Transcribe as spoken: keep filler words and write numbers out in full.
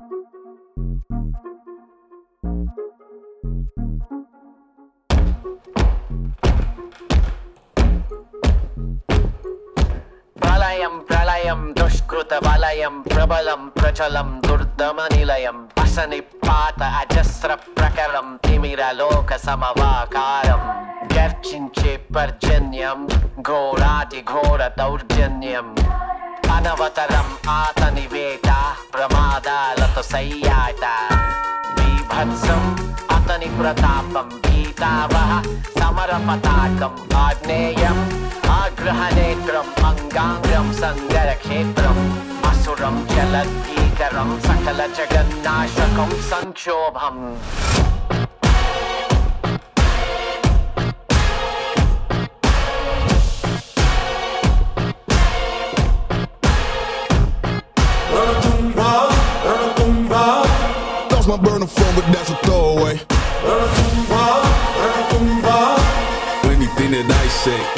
ప్రళయం ప్రళయం దుష్కృత వలయం ప్రబలం ప్రచలం దుర్దమ నిలయం అసని పాత అజస్ర ప్రకరం తిమిరలోక సమవాకారం గర్జించే పర్జన్యం ఘోరాతి ఘోర దౌర్జన్యం అనవతరం ఆతని వేట ప్రమాదాలతో సయ్యాట బీభత్సం అతని ప్రతాపం భీతావహ సమర పతాకం ఆగ్నేయం ఆగ్రహనేత్రం అంగాంగం సంగర క్షేత్రం అసురం చలద్భీకరం సకల జగన్నాశకం సంక్షోభం My burner phone, but that's a throwaway. Anything that I say